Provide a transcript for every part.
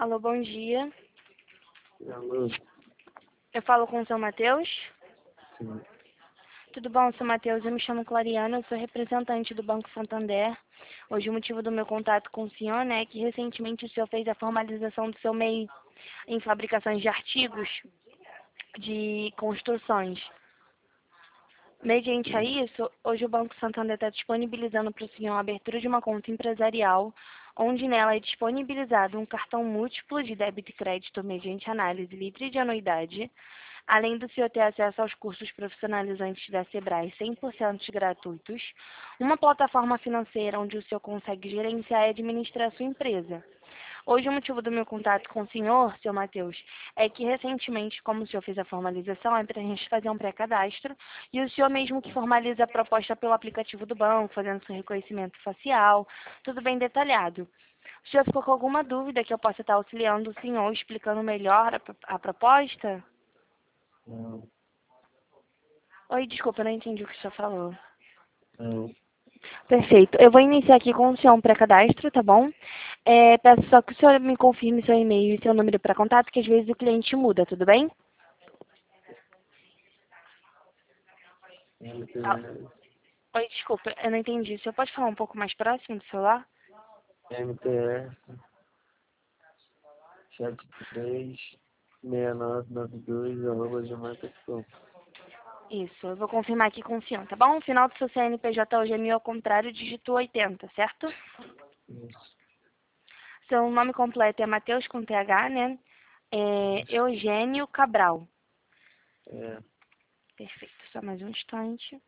Alô, bom dia. Alô, Eu falo com o seu Matheus. sim. Tudo bom, seu Matheus? Eu me chamo Clariana, eu sou representante do Banco Santander. Hoje o motivo do meu contato com o senhor, né, é que recentemente o senhor fez a formalização do seu MEI em fabricações de artigos de construções. Mediante a isso, hoje o Banco Santander está disponibilizando para o senhor a abertura de uma conta empresarial, onde nela é disponibilizado um cartão múltiplo de débito e crédito mediante análise livre de anuidade, além do senhor ter acesso aos cursos profissionalizantes da Sebrae 100% gratuitos, uma plataforma financeira onde o senhor consegue gerenciar e administrar a sua empresa. Hoje o motivo do meu contato com o senhor, seu Matheus, é que recentemente, como o senhor fez a formalização, é para a gente fazer um pré-cadastro e o senhor mesmo que formaliza a proposta pelo aplicativo do banco, fazendo seu reconhecimento facial, tudo bem detalhado. O senhor ficou com alguma dúvida que eu possa estar auxiliando o senhor, explicando melhor a proposta? Não, Oi, desculpa, eu não entendi o que o senhor falou. não. Perfeito. Eu vou iniciar aqui com o senhor um pré-cadastro, tá bom? Peço só que o senhor me confirme seu e-mail e seu número para contato, que às vezes o cliente muda, tudo bem? Ah, MTS, oi, desculpa, eu não entendi. O senhor pode falar um pouco mais próximo do celular? MTS 736992@gmail.com. Isso, eu vou confirmar aqui com o senhor, tá bom? O final do seu CNPJ hoje é 1000 ao contrário, dígito 80, certo? Isso, Seu nome completo é Matheus com TH, né? isso. Eugênio Cabral. É, Perfeito, só mais um instante.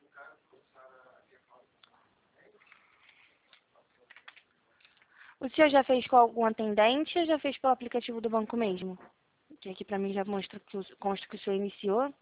O senhor já fez com algum atendente ou já fez pelo aplicativo do banco mesmo? Que aqui pra mim já mostra que consta que o senhor iniciou.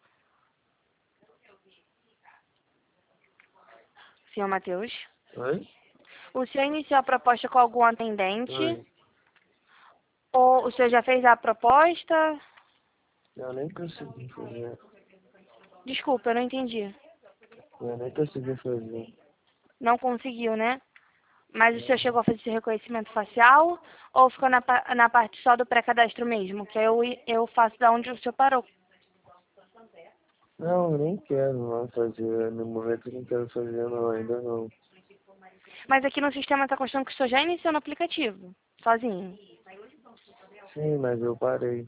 Senhor Matheus. oi? O senhor iniciou a proposta com algum atendente? Oi. Ou o senhor já fez a proposta? Eu nem consegui fazer. Desculpa, eu não entendi. Eu nem consegui fazer. Não conseguiu, né? Mas o senhor chegou a fazer esse reconhecimento facial ou ficou na parte só do pré-cadastro mesmo? Que eu faço da onde o senhor parou. Não, eu nem quero não fazer. No momento eu não quero fazer não, ainda não. Mas aqui no sistema está constando que o senhor já iniciou no aplicativo, sozinho. Sim, mas eu parei.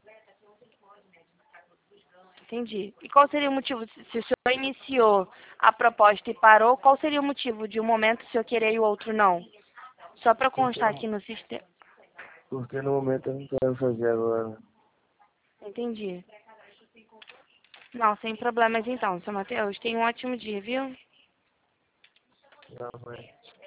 Entendi. E qual seria o motivo, se o senhor iniciou a proposta e parou, qual seria o motivo de um momento o senhor querer e o outro não? Só para Porque constar no, aqui no sistema. porque no momento eu não quero fazer agora. Entendi. Não, sem problemas então, seu Matheus. Tenha um ótimo dia, viu? Não, mas...